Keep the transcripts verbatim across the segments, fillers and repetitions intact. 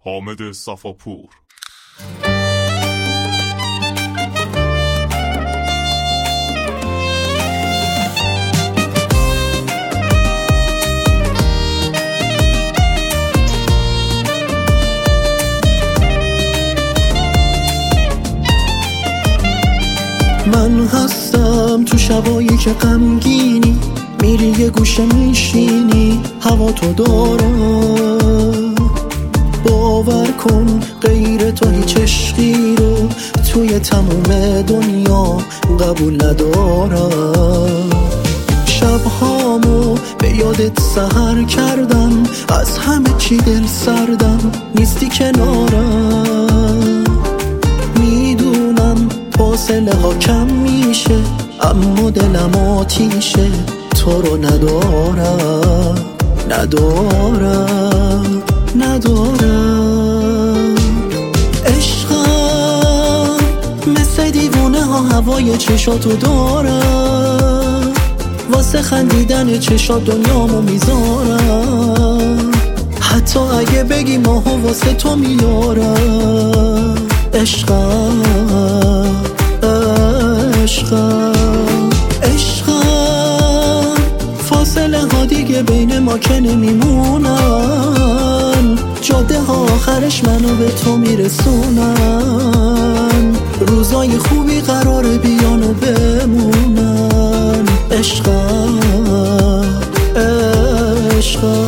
حامد صفاپور. من هستم تو شبایی که غمگینی، میری یه گوشه میشینی، هوا تو دارم. باور کن غیر تو هیچ عشقی رو توی تموم دنیا قبول ندارم. شبهامو به یادت سحر کردم، از همه چی دل سردم، نیستی کنارم. میدونم فاصله ها کم میشه، اما دلم آتیشه، تو رو ندارم ندارم ندارم. عشقم مثل دیوونه ها هوای چشاتو دارم، واسه خندیدن چشات دنیامو میذارم. حتی اگه بگی ماهو واسه تو میارم. عشقم عشقم عشقم فاصله ها دیگه بین ما که نمیمونن، جاده ها آخرش منو به تو میرسونن. روزای خوبی قراره بیان و بمونن. عشقم عشقم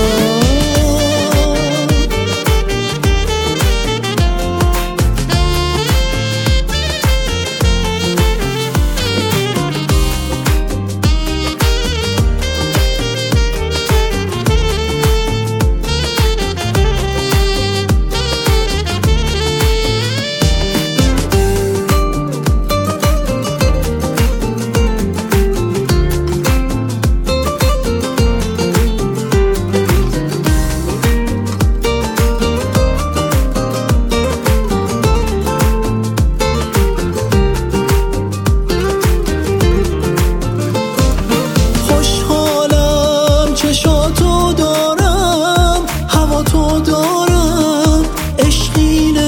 چشاتو دارم، هوا تو دارم، عشقینه.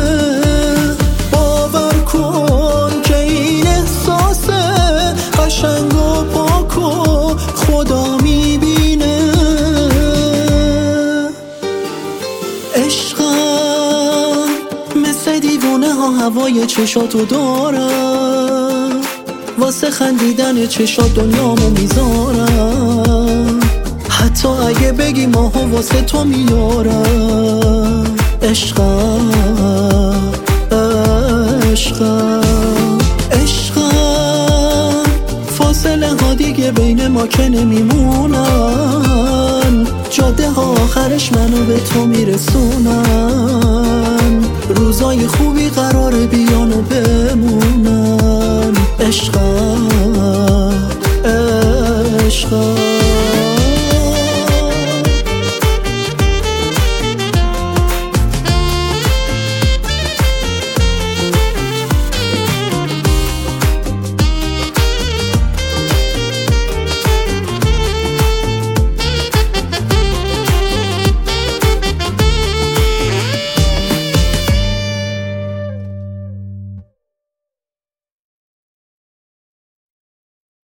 باور کن که این احساسه قشنگ و پاک و خدا میبینه. عشقم مثل دیوونه ها هوای چشاتو دارم، واسه خندیدن چشات دنیامو میذارم. حتی اگه بگی ماهو واسه تو میارم. عشقم عشقم عشقم فاصله ها دیگه بین ما که نمیمونن، جاده ها آخرش منو به تو میرسونن. روزای خوبی قراره بیان و بمونن. عشقم